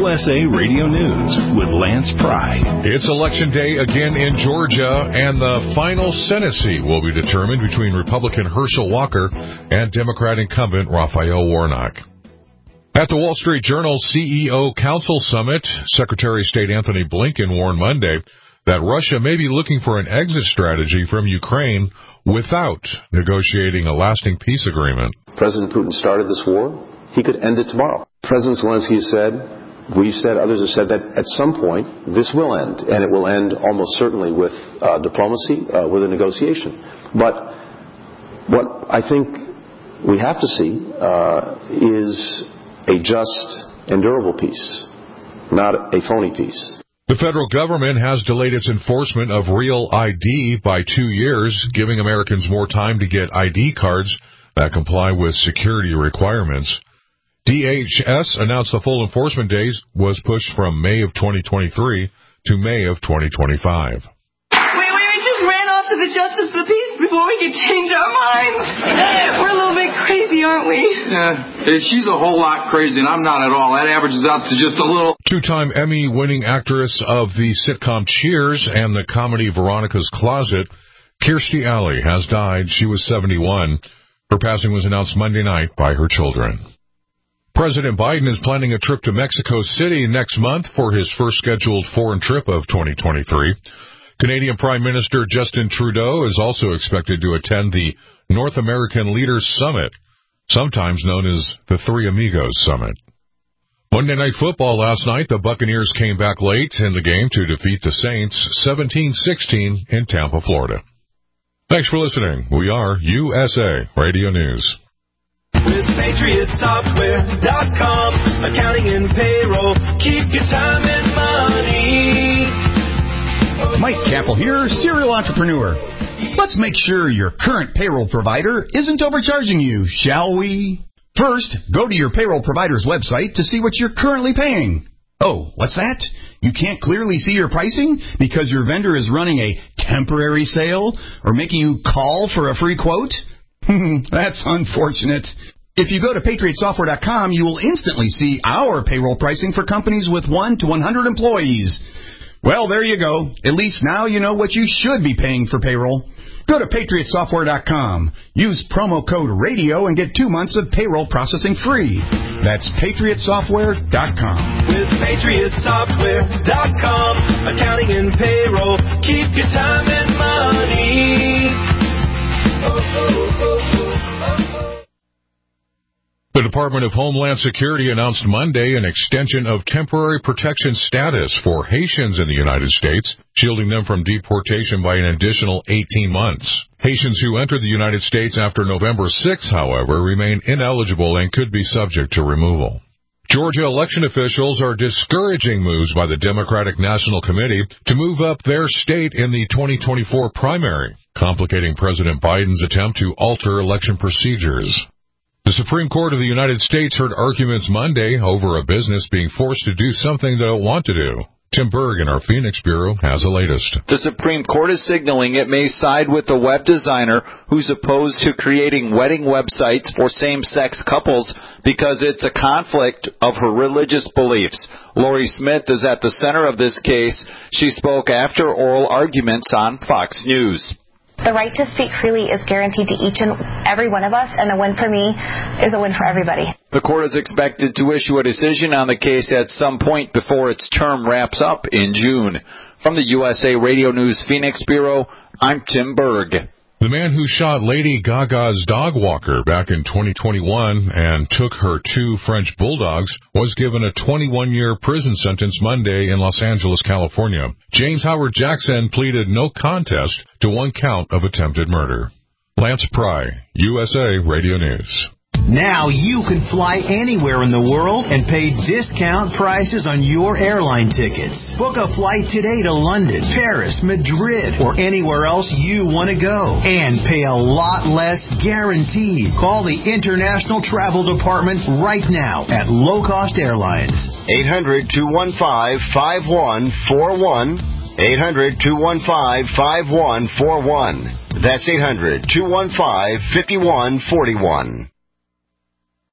USA Radio News with Lance Pry. It's Election Day again in Georgia, and the final Senate seat will be determined between Republican Herschel Walker and Democrat incumbent Raphael Warnock. At the Wall Street Journal CEO Council Summit, Secretary of State Anthony Blinken warned Monday that Russia may be looking for an exit strategy from Ukraine without negotiating a lasting peace agreement. President Putin started this war. He could end it tomorrow. President Zelensky has said, we've said, others have said that at some point this will end, and it will end almost certainly with diplomacy, with a negotiation. But what I think we have to see is a just and durable peace, not a phony peace. The federal government has delayed its enforcement of Real ID by 2 years, giving Americans more time to get ID cards that comply with security requirements. DHS announced the full enforcement days was pushed from May of 2023 to May of 2025. We just ran off to the Justice of the Peace before we could change our minds. We're a little bit crazy, aren't we? Yeah, she's a whole lot crazy, and I'm not at all. That averages out to just a little. Two-time Emmy-winning actress of the sitcom Cheers and the comedy Veronica's Closet, Kirstie Alley has died. She was 71. Her passing was announced Monday night by her children. President Biden is planning a trip to Mexico City next month for his first scheduled foreign trip of 2023. Canadian Prime Minister Justin Trudeau is also expected to attend the North American Leaders Summit, sometimes known as the Three Amigos Summit. Monday Night Football last night, the Buccaneers came back late in the game to defeat the Saints 17-16 in Tampa, Florida. Thanks for listening. We are USA Radio News. With PatriotSoftware.com, accounting and payroll, keep your time and money. Mike Capel here, serial entrepreneur. Let's make sure your current payroll provider isn't overcharging you, shall we? First, go to your payroll provider's website to see what you're currently paying. Oh, what's that? You can't clearly see your pricing because your vendor is running a temporary sale or making you call for a free quote? That's unfortunate. If you go to PatriotSoftware.com, you will instantly see our payroll pricing for companies with 1 to 100 employees. Well, there you go. At least now you know what you should be paying for payroll. Go to PatriotSoftware.com. Use promo code RADIO and get 2 months of payroll processing free. That's PatriotSoftware.com. With PatriotSoftware.com, accounting and payroll, keep your time and money. The Department of Homeland Security announced Monday an extension of temporary protection status for Haitians in the United States, shielding them from deportation by an additional 18 months. Haitians who entered the United States after November 6, however, remain ineligible and could be subject to removal. Georgia election officials are discouraging moves by the Democratic National Committee to move up their state in the 2024 primary, complicating President Biden's attempt to alter election procedures. The Supreme Court of the United States heard arguments Monday over a business being forced to do something they don't want to do. Tim Berg in our Phoenix Bureau has the latest. The Supreme Court is signaling it may side with the web designer who's opposed to creating wedding websites for same-sex couples because it's a conflict of her religious beliefs. Lori Smith is at the center of this case. She spoke after oral arguments on Fox News. The right to speak freely is guaranteed to each and every one of us, and a win for me is a win for everybody. The court is expected to issue a decision on the case at some point before its term wraps up in June. From the USA Radio News Phoenix Bureau, I'm Tim Berg. The man who shot Lady Gaga's dog walker back in 2021 and took her 2 French bulldogs was given a 21-year prison sentence Monday in Los Angeles, California. James Howard Jackson pleaded no contest to 1 count of attempted murder. Lance Pry, USA Radio News. Now you can fly anywhere in the world and pay discount prices on your airline tickets. Book a flight today to London, Paris, Madrid, or anywhere else you want to go. And pay a lot less guaranteed. Call the International Travel Department right now at Low Cost Airlines. 800-215-5141. 800-215-5141. That's 800-215-5141.